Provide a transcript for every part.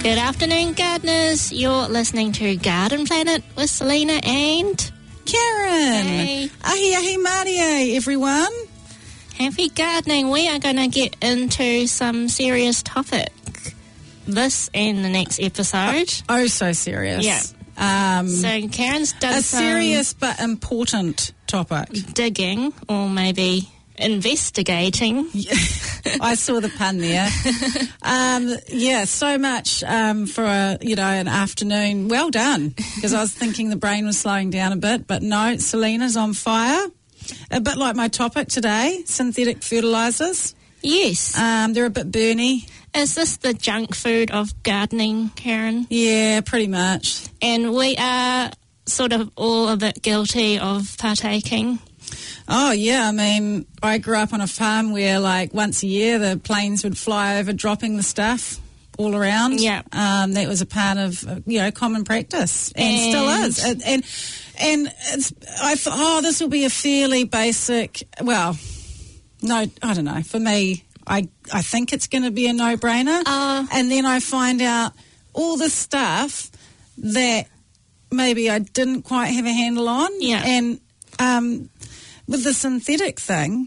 Good afternoon, gardeners. You're listening to Garden Planet with Selena and Karen. Hey. Ahi Marie, everyone. Happy gardening. We are going to get into some serious topic this and the next episode. Oh, so serious. Yeah. So Karen's done a some serious but important topic. digging, or maybe investigating. I saw the pun there. So much for an afternoon. Well done, because I was thinking the brain was slowing down a bit, but no, Selena's on fire. A bit like my topic today, synthetic fertilisers. Yes. They're a bit burny. Is this the junk food of gardening, Karen? Yeah, pretty much. And we are sort of all a bit guilty of partaking. Oh, yeah. I mean, I grew up on a farm where, like, once a year the planes would fly over dropping the stuff all around. Yeah. That was a part of, common practice and still is. And I thought, this will be a fairly basic, well, no, I don't know. For me, I think it's going to be a no-brainer. And then I find out all this stuff that maybe I didn't quite have a handle on. Yeah. And with the synthetic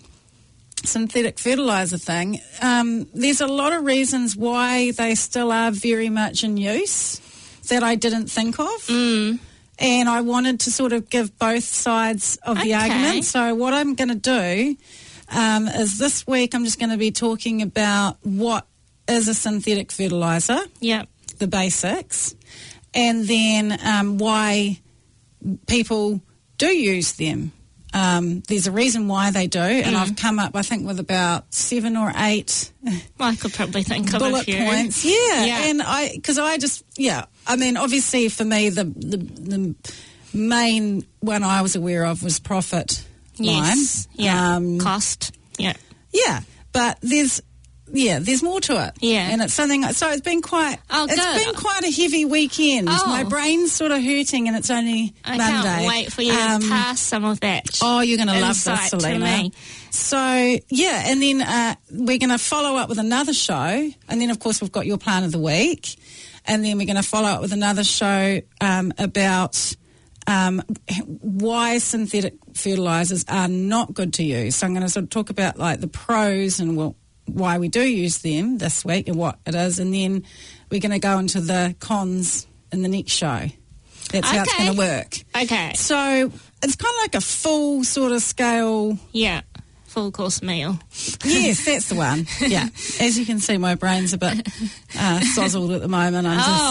fertiliser thing, there's a lot of reasons why they still are very much in use that I didn't think of. Mm. And I wanted to sort of give both sides of the argument. So what I'm going to do is this week I'm just going to be talking about what is a synthetic fertiliser, the basics, and then why people do use them. There's a reason why they do, and I've come up, I think, with about 7 or 8 I could probably think of bullet a few points. Yeah. And I mean, obviously for me, the main one I was aware of was profit line. Yeah. Cost. Yeah. Yeah, but there's more to it. Yeah. And it's something, so it's been quite a heavy weekend. Oh. My brain's sort of hurting and it's only I Monday. can't wait for you to pass some of that. Oh, you're going to love this, to Selena. me. So, yeah, and then we're going to follow up with another show. And then, of course, we've got your plant of the week. And then we're going to follow up with another show about why synthetic fertilisers are not good to use. So I'm going to sort of talk about, like, the pros and why we do use them this week and what it is. And then we're going to go into the cons in the next show. That's how it's going to work. Okay. So it's kind of like a full sort of scale. Yeah. Full course meal. Yes, that's the one. Yeah. As you can see, my brain's a bit sozzled at the moment.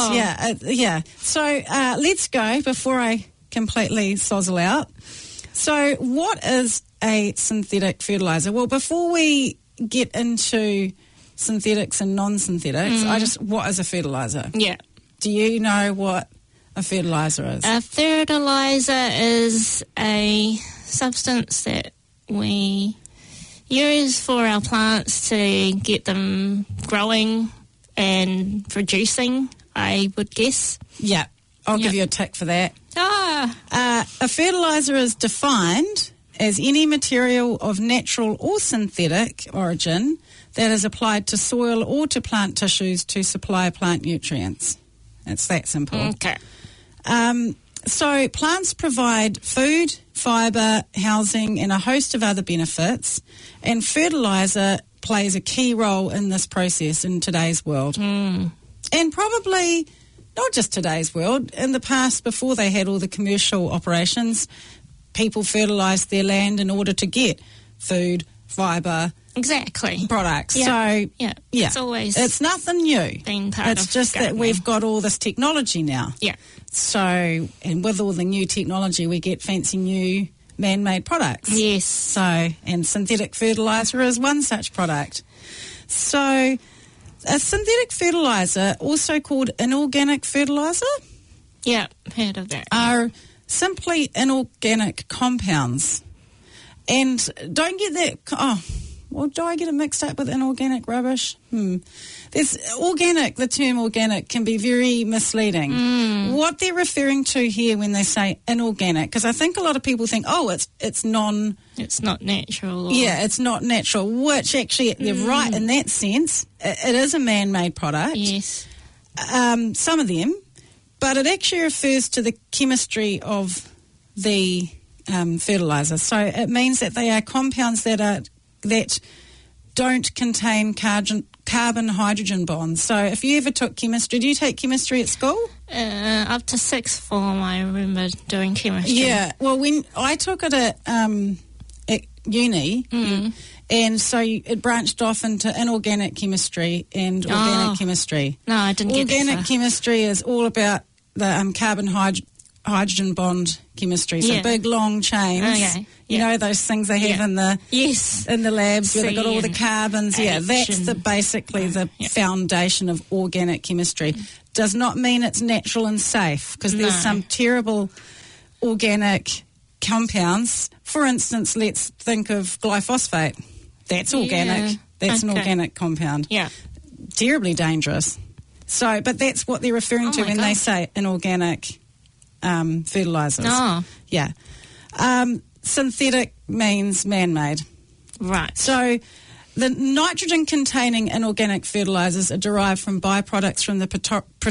So let's go before I completely sozzle out. So what is a synthetic fertiliser? Well, before we get into synthetics and non-synthetics, what is a fertiliser? Yeah. Do you know what a fertiliser is? A fertiliser is a substance that we use for our plants to get them growing and producing, I would guess. Yeah. I'll give you a tick for that. A fertiliser is defined as any material of natural or synthetic origin that is applied to soil or to plant tissues to supply plant nutrients. It's that simple. Okay. So plants provide food, fibre, housing and a host of other benefits, and fertiliser plays a key role in this process in today's world. And probably not just today's world. In the past, before they had all the commercial operations, people fertilised their land in order to get food, fibre, products. Yeah. It's always it's nothing new. Been part it's of just gardening. that we've got all this technology now. Yeah. So, and with all the new technology, we get fancy new man-made products. Yes. So, and synthetic fertiliser is one such product. So, a synthetic fertiliser, also called inorganic fertiliser, heard of that. are simply inorganic compounds. And don't get that... do I get it mixed up with inorganic rubbish? There's organic, the term organic can be very misleading. What they're referring to here when they say inorganic, because I think a lot of people think, it's non... It's not natural. Yeah, it's not natural, which actually they're right in that sense. It is a man-made product. Yes. some of them, but it actually refers to the chemistry of the fertiliser. So it means that they are compounds that don't contain carbon-hydrogen bonds. So if you ever took chemistry, do you take chemistry at school? Up to sixth form, I remember doing chemistry. Yeah, well, when I took it at uni, and so it branched off into inorganic chemistry and organic chemistry. No, I didn't get that. Organic chemistry is all about the carbon-hydrogen bond chemistry, so big, long chains. Okay. You know those things they have in the labs where they've got all the carbons. Yeah, that's basically the foundation of organic chemistry. Does not mean it's natural and safe, because there's some terrible organic compounds. For instance, let's think of glyphosate. That's organic. That's an organic compound. Yeah. Terribly dangerous. So, but that's what they're referring to when they say inorganic fertilisers. Oh. Yeah. Synthetic means man-made. Right. So the nitrogen-containing inorganic fertilisers are derived from byproducts from the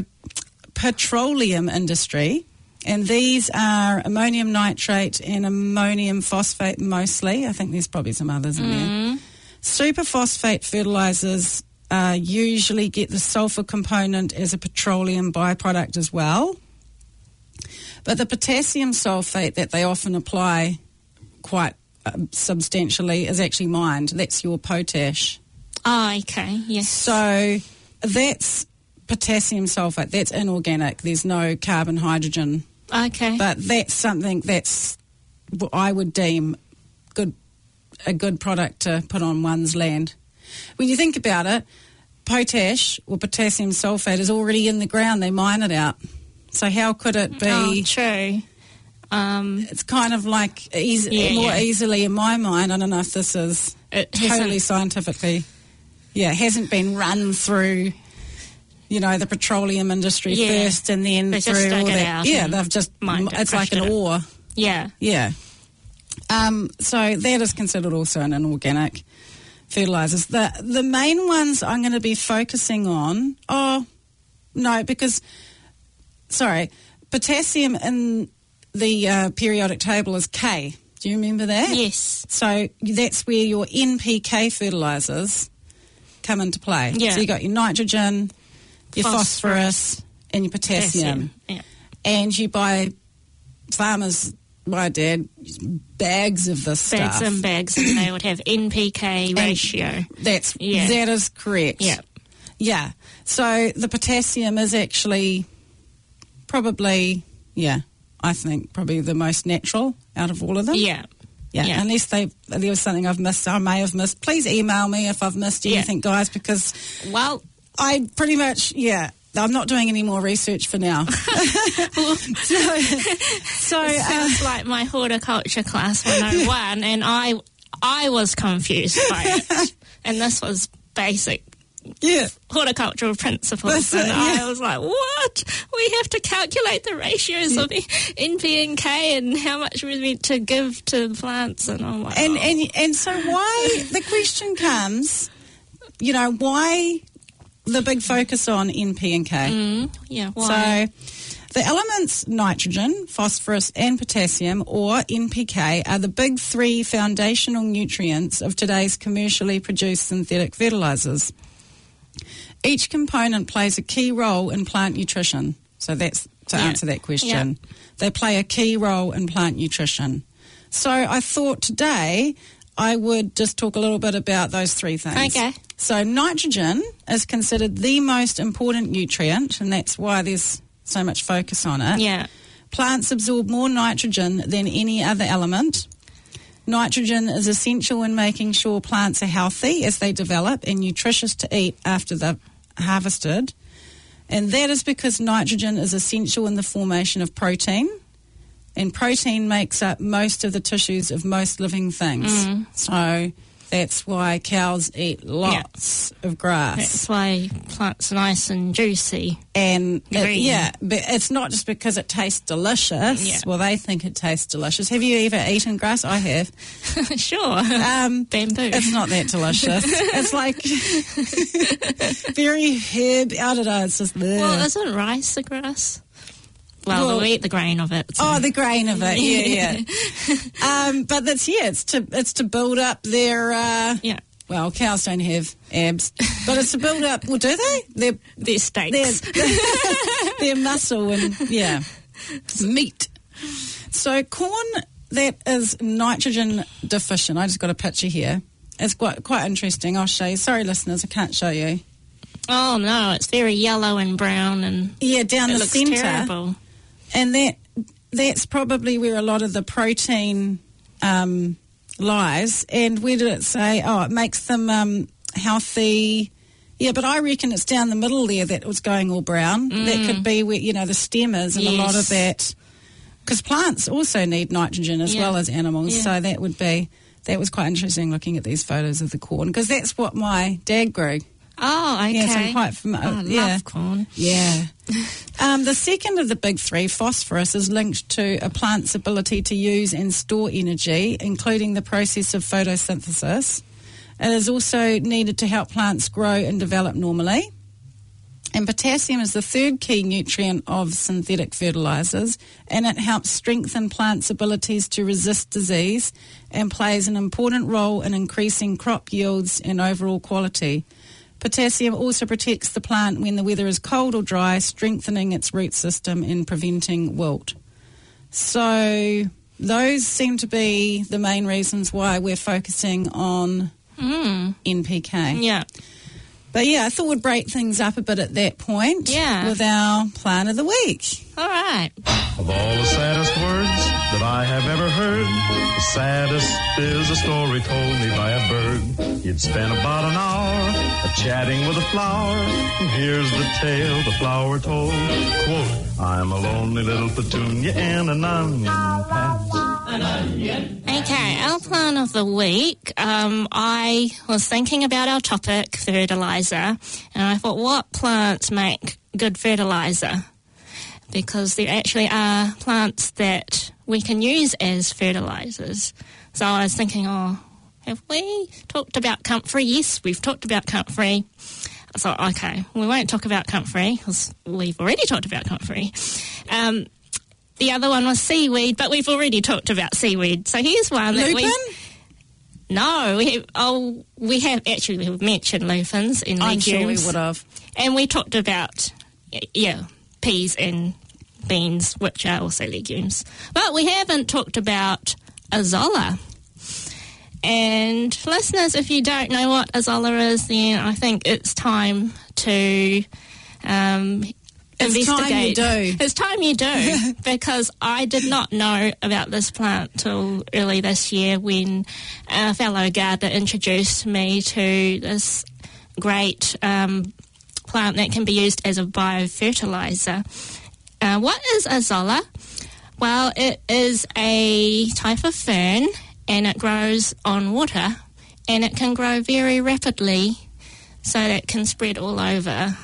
petroleum industry, and these are ammonium nitrate and ammonium phosphate mostly. I think there's probably some others in there. Superphosphate fertilisers usually get the sulphur component as a petroleum byproduct as well. But the potassium sulphate that they often apply quite substantially is actually mined. That's your potash. Oh, okay, yes. So that's potassium sulphate. That's inorganic. There's no carbon, hydrogen. Okay. But that's something that's what I would deem a good product to put on one's land. When you think about it, potash or potassium sulphate is already in the ground. They mine it out. So how could it be? Oh, true. It's kind of like easily in my mind. I don't know if this is totally scientifically. Yeah, it hasn't been run through, the petroleum industry first and then they through just all dug it that. out They've just, it's like an ore. Yeah. Yeah. So that is considered also an inorganic fertilisers. The main ones I'm going to be focusing on, potassium in the periodic table is K. Do you remember that? Yes. So that's where your NPK fertilisers come into play. Yeah. So you got your nitrogen, your phosphorus and your potassium. Yeah. And you buy my dad, bags of this stuff. Bags and bags, and they would have NPK ratio. That is correct. Yeah. Yeah. So the potassium is actually probably, I think probably the most natural out of all of them. Yeah. Yeah. Unless there was something I've missed, I may have missed. Please email me if I've missed anything, guys, because I pretty much, I'm not doing any more research for now. So it sounds like my horticulture class 101, and I was confused by it. And this was basic horticultural principles. I was like, what? We have to calculate the ratios of NP and K and how much we're meant to give to the plants. And I'm like, and so why, the question comes, why the big focus on NP and K? Why? So the elements nitrogen, phosphorus and potassium, or NPK, are the big three foundational nutrients of today's commercially produced synthetic fertilisers. Each component plays a key role in plant nutrition. So that's to answer that question. Yeah. They play a key role in plant nutrition. So I thought today I would just talk a little bit about those three things. Okay. So nitrogen is considered the most important nutrient, and that's why there's so much focus on it. Yeah. Plants absorb more nitrogen than any other element. Nitrogen is essential in making sure plants are healthy as they develop and nutritious to eat after they're harvested. And that is because nitrogen is essential in the formation of protein. And protein makes up most of the tissues of most living things. So That's why cows eat lots of grass. That's why plants are nice and juicy. And Green. but it's not just because it tastes delicious. Yeah. Well, they think it tastes delicious. Have you ever eaten grass? I have. Sure. Bamboo. It's not that delicious. It's like very herb. I don't know. It's just Well, isn't rice the grass? Well, we eat the grain of it. So. Oh, the grain of it, yeah. But it's to build up their. Yeah. Well, cows don't have abs, but it's to build up. Well, do they? Their steaks. Their muscle and meat. So corn that is nitrogen deficient. I just got a picture here. It's quite interesting. I'll show you. Sorry, listeners, I can't show you. Oh no, it's very yellow and brown and down the centre. Terrible. And that's probably where a lot of the protein lies. And where did it say? Oh, it makes them healthy. Yeah, but I reckon it's down the middle there that was going all brown. That could be where, the stem is and a lot of that. Because plants also need nitrogen as well as animals. Yeah. So that was quite interesting looking at these photos of the corn. Because that's what my dad grew. Oh, okay. Yeah, so I'm quite familiar. I love corn. Yeah. The second of the big three, phosphorus, is linked to a plant's ability to use and store energy, including the process of photosynthesis. It is also needed to help plants grow and develop normally. And potassium is the third key nutrient of synthetic fertilisers, and it helps strengthen plants' abilities to resist disease and plays an important role in increasing crop yields and overall quality. Potassium also protects the plant when the weather is cold or dry, strengthening its root system and preventing wilt. So those seem to be the main reasons why we're focusing on NPK. Yeah. But I thought we'd break things up a bit at that point with our plan of the week. All right. Of all the saddest words that I have ever heard, the saddest is a story told me by a bird. You'd spent about an hour chatting with a flower, and here's the tale the flower told. Quote, I'm a lonely little petunia and an onion patch. Okay, our plan of the week. I was thinking about our topic, fertiliser, and I thought, what plants make good fertiliser? Because there actually are plants that we can use as fertilisers. So I was thinking, have we talked about comfrey? Yes, we've talked about comfrey. So, okay, we won't talk about comfrey because we've already talked about comfrey. The other one was seaweed, but we've already talked about seaweed. So here's one that Lupin? we have we've mentioned lupins in legumes. I'm sure we would have. And we talked about, peas and beans, which are also legumes. But we haven't talked about azolla. And listeners, if you don't know what azolla is, then I think it's time to investigate. It's time you do. Because I did not know about this plant till early this year when a fellow gardener introduced me to this great plant that can be used as a biofertilizer. What is azolla? Well, it is a type of fern and it grows on water and it can grow very rapidly so that it can spread all over.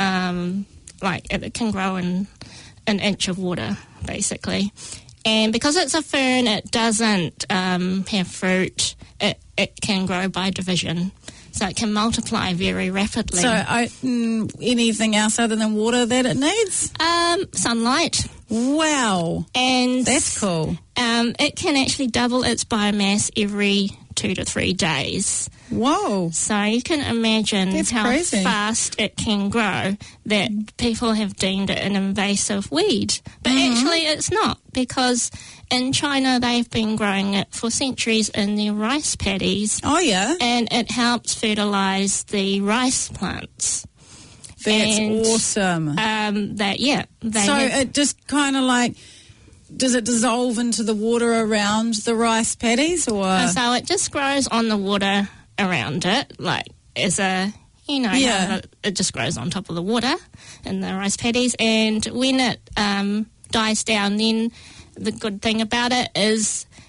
It can grow in an inch of water, basically. And because it's a fern, it doesn't have fruit. It can grow by division. So it can multiply very rapidly. So anything else other than water that it needs? Sunlight. Wow. And that's cool. It can actually double its biomass every 2 to 3 days. Whoa. So you can imagine how crazy. fast it can grow, that people have deemed it an invasive weed. But actually it's not, because in China they've been growing it for centuries in their rice paddies. Oh, yeah? And it helps fertilise the rice plants. That's awesome. It just kind of like, does it dissolve into the water around the rice paddies, or? So it just grows on the water around it, like as a, how it just grows on top of the water in the rice paddies. And when it dies down, then the good thing about it is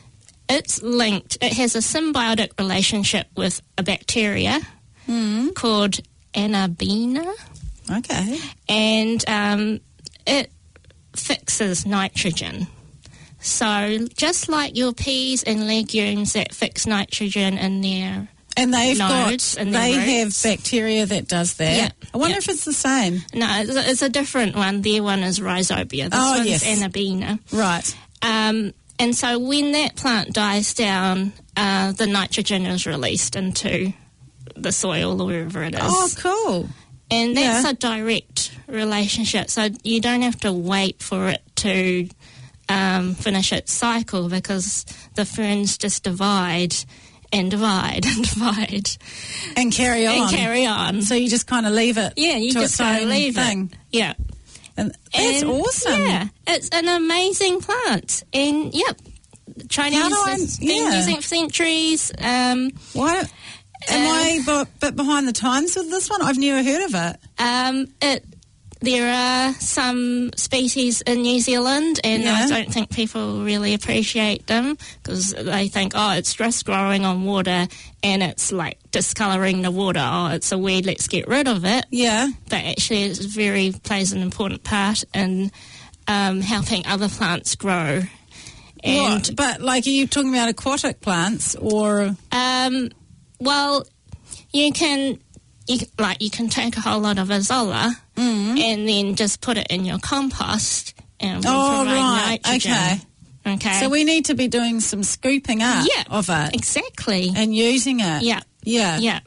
it's linked. It has a symbiotic relationship with a bacteria called Anabaena. Okay. And it fixes nitrogen. So just like your peas and legumes that fix nitrogen in their And they've nodes got, and their they roots. have bacteria that does that. Yeah. I wonder Yeah. if it's the same. No, it's a different one. Their one is Rhizobia. This one's yes. Anabaena. Right. And so when that plant dies down, the nitrogen is released into the soil or wherever it is. Oh, cool. And that's yeah. a direct relationship. So you don't have to wait for it to finish its cycle, because the ferns just divide and divide and divide. And carry on. And carry on. So you just kind of leave it Yeah, you to just its gotta own leave thing. it. Yeah. And that's And, awesome. Yeah, it's an amazing plant. And, Chinese How do I- has been yeah. using it for centuries. Why? Am I a bit behind the times with this one? I've never heard of it. There are some species in New Zealand, and Yeah. I don't think people really appreciate them, because they think, oh, it's just growing on water and it's like discolouring the water. Oh, it's a weed, let's get rid of it. Yeah. But actually it plays an important part in helping other plants grow. And What? But, like, are you talking about aquatic plants or... well, you can take a whole lot of Azolla and then just put it in your compost, and we provide right. nitrogen. Okay. So we need to be doing some scooping up Yeah, of it exactly. and using it. Yeah. Yeah. Yeah.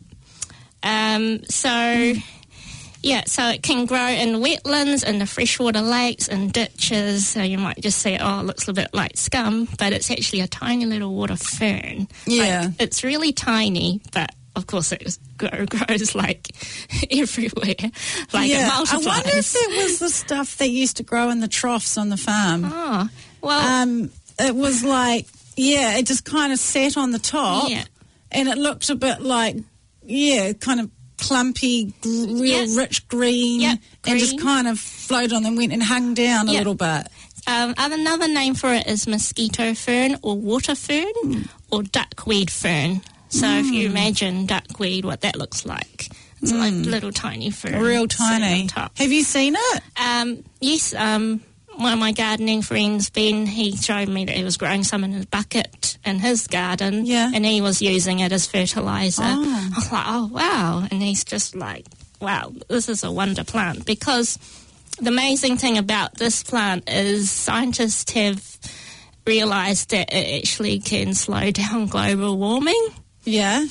So it can grow in wetlands, in the freshwater lakes, and ditches. So you might just say, oh, it looks a bit like scum, but it's actually a tiny little water fern. Yeah. Like, it's really tiny, but of course it grows like everywhere. Like it multiplies. I wonder if that was the stuff that used to grow in the troughs on the farm. Oh, well. It was like, it just kind of sat on the top. Yeah. And it looked a bit like, kind of clumpy, real rich green. Yeah, and just green. kind of floated on and went and hung down a little bit. Another name for it is mosquito fern or water fern or duckweed fern. So if you imagine duckweed, what that looks like. It's like little tiny fern. Real sitting tiny. on top. Have you seen it? Yes, one of my gardening friends, Ben, he showed me that he was growing some in his bucket in his garden. Yeah. And he was using it as fertiliser. Oh. I was like, oh, wow. And he's just like, wow, this is a wonder plant. Because the amazing thing about this plant is scientists have realised that it actually can slow down global warming. Yeah.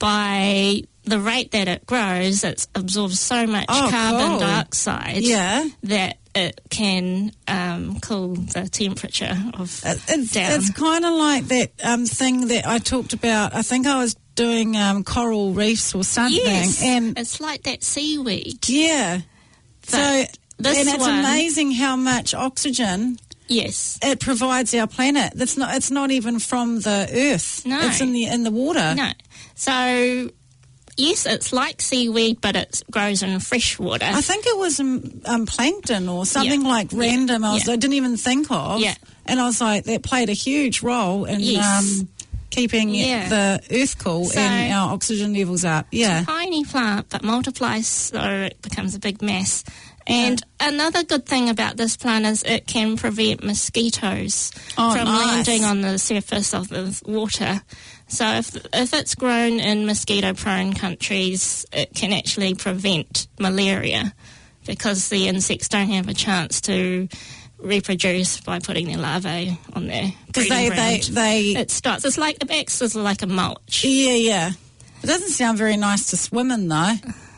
By the rate that it grows, it absorbs so much carbon cool. dioxide that it can cool the temperature of down. It's kind of like that thing that I talked about. I think I was doing coral reefs or something. Yes, and it's like that seaweed. Yeah. So this and it's one- amazing how much oxygen Yes. it provides our planet. It's not even from the earth. No. It's in the water. No. So, yes, it's like seaweed, but it grows in fresh water. I think it was plankton or something like random. I didn't even think of. Yeah. And I was like, that played a huge role in Yes. keeping the earth cool So- and our oxygen levels up. Yeah. Tiny plant, but multiplies so it becomes a big mass. And another good thing about this plant is it can prevent mosquitoes from nice. landing on the surface of the water. So if it's grown in mosquito-prone countries, it can actually prevent malaria, because the insects don't have a chance to reproduce by putting their larvae on their Because breeding ground. they It starts. It acts as like a mulch. Yeah. It doesn't sound very nice to swim in though.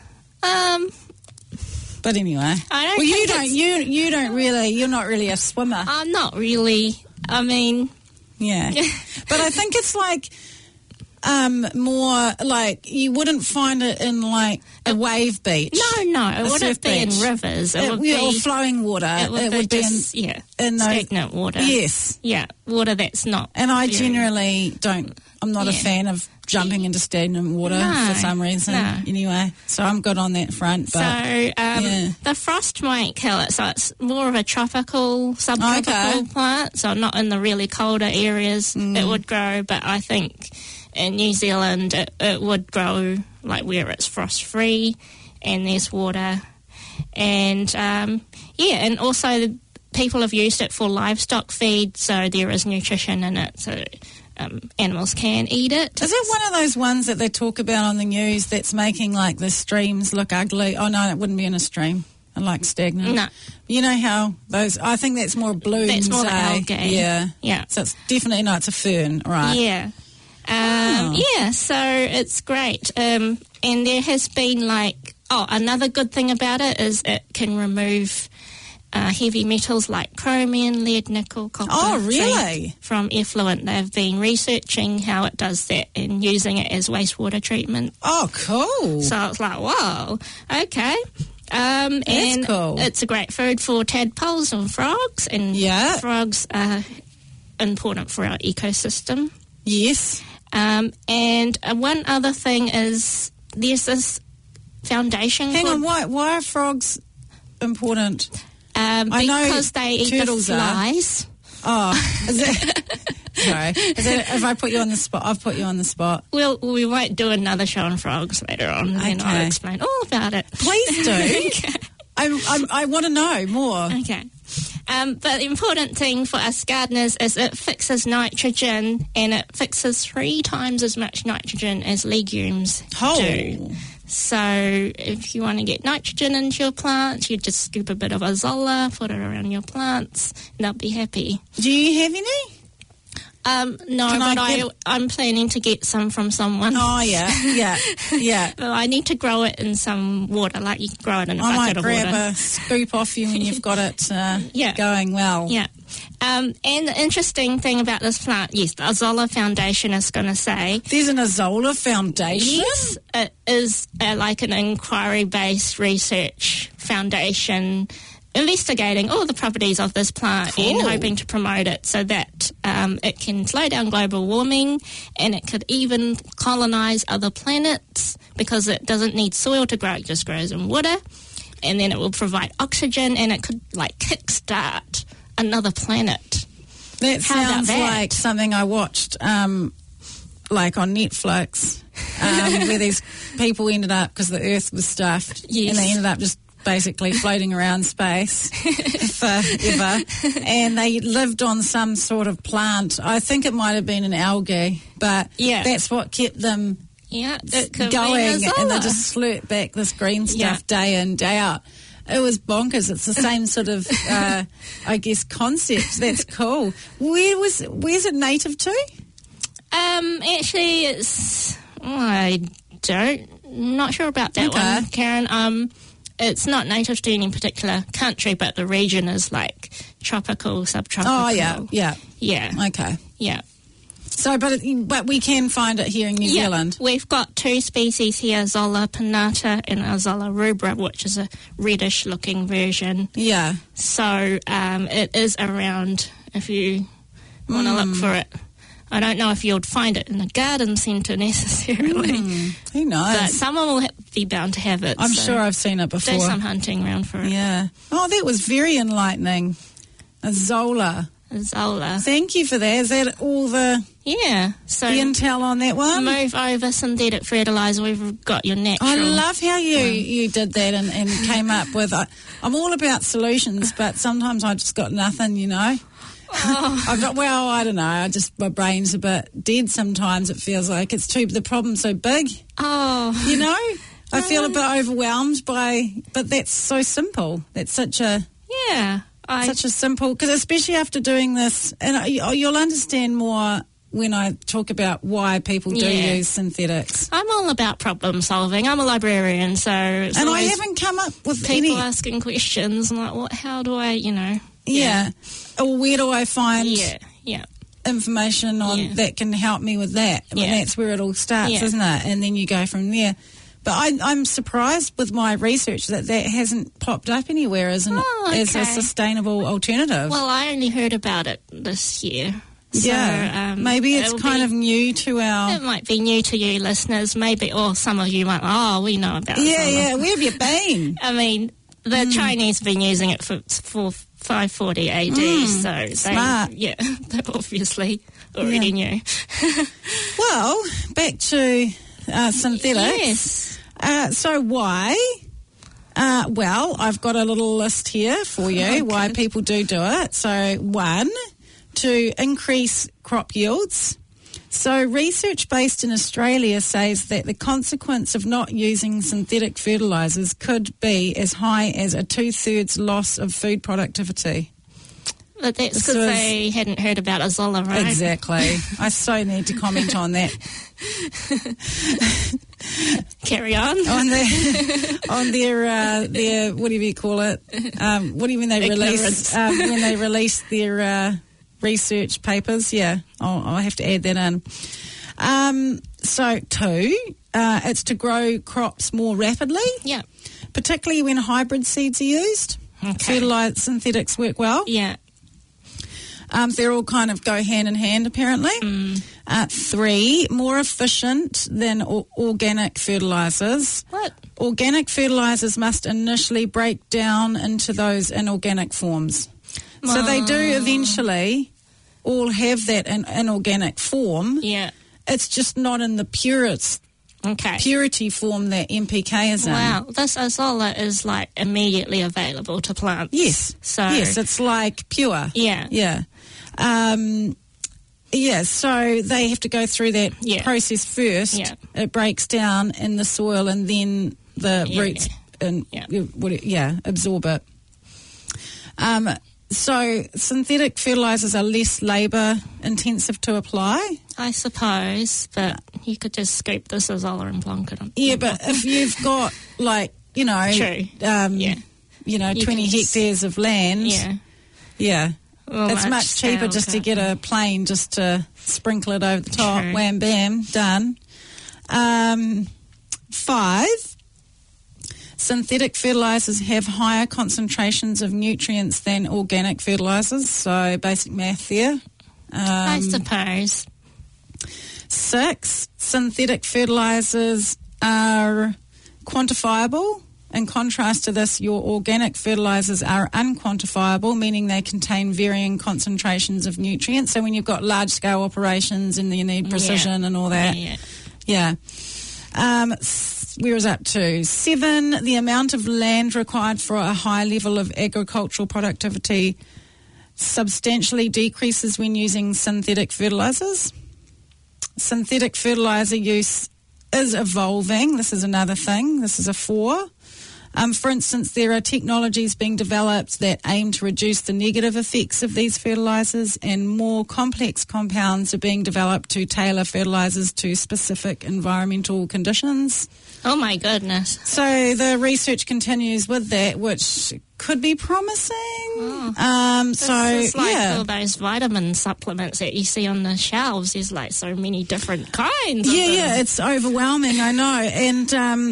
But anyway, I don't well, you think don't. You don't really. You're not really a swimmer. I'm not really. I mean, Yeah. But I think it's like more like you wouldn't find it in like a wave beach. No, it wouldn't be in rivers. It would be or flowing water. It would be just, in stagnant water. Yes. Yeah, water that's not. And I generally don't. I'm not a fan of jumping into stagnant water for some reason. Anyway, so I'm good on that front. But, the frost might kill it. So it's more of a tropical, subtropical plant. So not in the really colder areas it would grow. But I think in New Zealand it would grow like where it's frost free and there's water. And and also people have used it for livestock feed. So there is nutrition in it. So animals can eat it. Is it one of those ones that they talk about on the news that's making like the streams look ugly? Oh no, it wouldn't be in a stream. I like stagnant. No. You know how those, I think that's more blooms. That's more algae. Yeah. So it's definitely, no, it's a fern, right? Yeah. So it's great. And there has been another good thing about it is it can remove heavy metals like chromium, lead, nickel, copper. Oh, really? From effluent. They've been researching how it does that and using it as wastewater treatment. Oh, cool. So it's like, whoa, okay. That's cool. It's a great food for tadpoles and frogs. And frogs are important for our ecosystem. Yes. And one other thing is there's this foundation. Hang on, why are frogs important? Because they eat the flies. Oh, is it? Sorry. If I put you on the spot, I've put you on the spot. Well, we might do another show on frogs later on, and I'll explain all about it. Please do. Okay. I want to know more. Okay. But the important thing for us gardeners is it fixes nitrogen, and it fixes 3 times as much nitrogen as legumes do. So if you want to get nitrogen into your plants, you just scoop a bit of azolla, put it around your plants, and they'll be happy. Do you have any? No, but I'm planning to get some from someone. Oh, yeah. But I need to grow it in some water, like you can grow it in a bucket of water. I might grab a scoop off you when you've got it going well. Yeah. And the interesting thing about this plant, yes, the Azolla Foundation is going to say... There's an Azolla Foundation? Yes, it is like an inquiry-based research foundation investigating all the properties of this plant and hoping to promote it so that it can slow down global warming, and it could even colonise other planets because it doesn't need soil to grow, it just grows in water, and then it will provide oxygen, and it could kickstart another planet. That sounds like something I watched on Netflix where these people ended up, because the Earth was stuffed, and they ended up just basically floating around space forever, and they lived on some sort of plant. I think it might have been an algae, but that's what kept them going, and they just slurp back this green stuff day in, day out. It was bonkers. It's the same sort of, concept. That's cool. Where's it native to? Actually, not sure about that one, Karen. It's not native to any particular country, but the region is like tropical, subtropical. Oh, yeah. Okay. Yeah. So, but we can find it here in New Zealand. We've got 2 species here, Azolla pinnata and Azolla rubra, which is a reddish-looking version. Yeah. So it is around if you want to look for it. I don't know if you'd find it in a garden centre necessarily. Who knows? But someone will be bound to have it. I'm sure I've seen it before. Do some hunting around for it. Yeah. Oh, that was very enlightening. Azolla. Thank you for that. Is that all the so intel on that one? Move over synthetic fertiliser. We've got your natural. I love how you did that and came up with... I'm all about solutions, but sometimes I just got nothing, you know. I don't know. My brain's a bit dead sometimes. It feels like the problem's so big. Oh, you know, I feel a bit overwhelmed but that's so simple. That's such a such a simple, because especially after doing this, and you'll understand more when I talk about why people do use synthetics. I'm all about problem solving. I'm a librarian, so it's and I haven't come up with people asking questions. I'm like, how do I, Yeah. Or where do I find information on that can help me with that. I mean, that's where it all starts, isn't it? And then you go from there. But I'm surprised with my research that hasn't popped up anywhere as a sustainable alternative. Well, I only heard about it this year. So, maybe it's kind of new to our... It might be new to you listeners, maybe, or some of you might, we know about it. Yeah, where have you been? I mean, the Chinese have been using it for 540 AD, so smart. they obviously already knew. Well, back to synthetics. Yes. So why? Well, I've got a little list here for you why people do it. So 1, to increase crop yields. So research based in Australia says that the consequence of not using synthetic fertilisers could be as high as a 2/3 loss of food productivity. But that's because they hadn't heard about Azolla, right? Exactly. I so need to comment on that. Carry on. On their whatever you call it. What do you mean they release when they release their research papers? Yeah, I'll have to add that in. So 2, it's to grow crops more rapidly. Yeah. Particularly when hybrid seeds are used. Okay. Synthetics work well. Yeah. They're all kind of go hand in hand, apparently. 3, more efficient than organic fertilisers. What? Organic fertilisers must initially break down into those inorganic forms. So they do eventually all have that in inorganic form. Yeah. It's just not in the purity form that NPK is in. Wow, this Azolla is like immediately available to plants. Yes. Yes, it's like pure. Yeah. Yeah. So they have to go through that process first. Yeah. It breaks down in the soil and then the roots absorb it. So synthetic fertilisers are less labour intensive to apply. I suppose, but you could just scoop this Azolla and plonk it on. Yeah, but if you've got 20 hectares of land, well, it's much cheaper just to get a plane just to sprinkle it over the top. True. Wham, bam, done. 5, synthetic fertilisers have higher concentrations of nutrients than organic fertilisers, so basic math there. I suppose. 6, synthetic fertilisers are quantifiable. In contrast to this, your organic fertilisers are unquantifiable, meaning they contain varying concentrations of nutrients. So when you've got large-scale operations and you need precision and all that. Yeah. Where is up to? 7, the amount of land required for a high level of agricultural productivity substantially decreases when using synthetic fertilisers. Synthetic fertiliser use is evolving. This is another thing. This is a 4. For instance, there are technologies being developed that aim to reduce the negative effects of these fertilisers, and more complex compounds are being developed to tailor fertilisers to specific environmental conditions. Oh my goodness. So the research continues with that, which could be promising. It's like all those vitamin supplements that you see on the shelves. There's like so many different kinds. Yeah, it's overwhelming, I know. And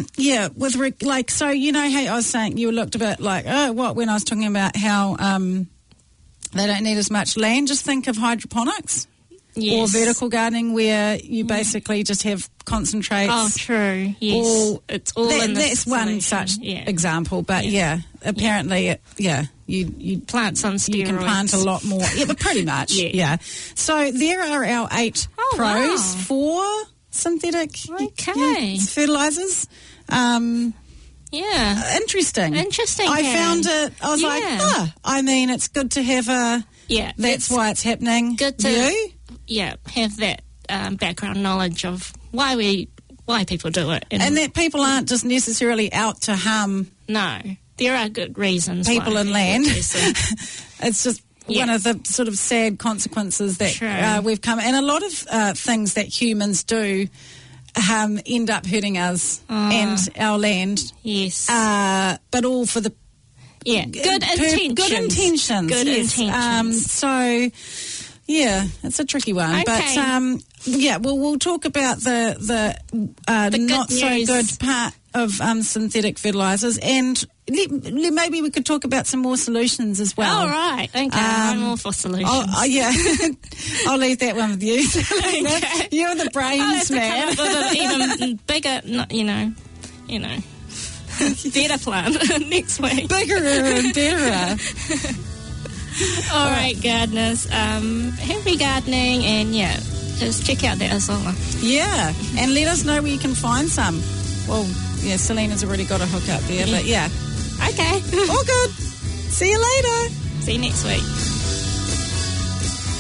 hey, I was saying you looked a bit like, when I was talking about how they don't need as much land. Just think of hydroponics. Yes. Or vertical gardening, where you basically just have concentrates. Oh, true. Yes. It's all in this. That's one such example. But apparently, you plants on steroids. You can plant a lot more. Yeah, but pretty much. Yeah. So there are our 8 pros for synthetic fertilisers. Interesting. I found it. I was like, it's good to have a. Yeah. That's why it's happening. Good to. Have that background knowledge of why people do it. And that people aren't just necessarily out to harm. No, there are good reasons. People and land. It's just one of the sort of sad consequences that we've come. And a lot of things that humans do end up hurting us and our land. Yes. But all for the good intentions. Good intentions. So Yeah, it's a tricky one. Okay. But, we'll talk about the not so news. good part of synthetic fertilisers, and maybe we could talk about some more solutions as well. All right. Okay. I'm all for solutions. I'll leave that one with you. Okay. You're the brains man. I'll have to come up with an even bigger, better plan next week. Bigger and better. All right, gardeners. Happy gardening, and just check out that Azolla. Yeah, and let us know where you can find some. Well, Selena's already got a hook up there, but Okay. all good. See you later. See you next week.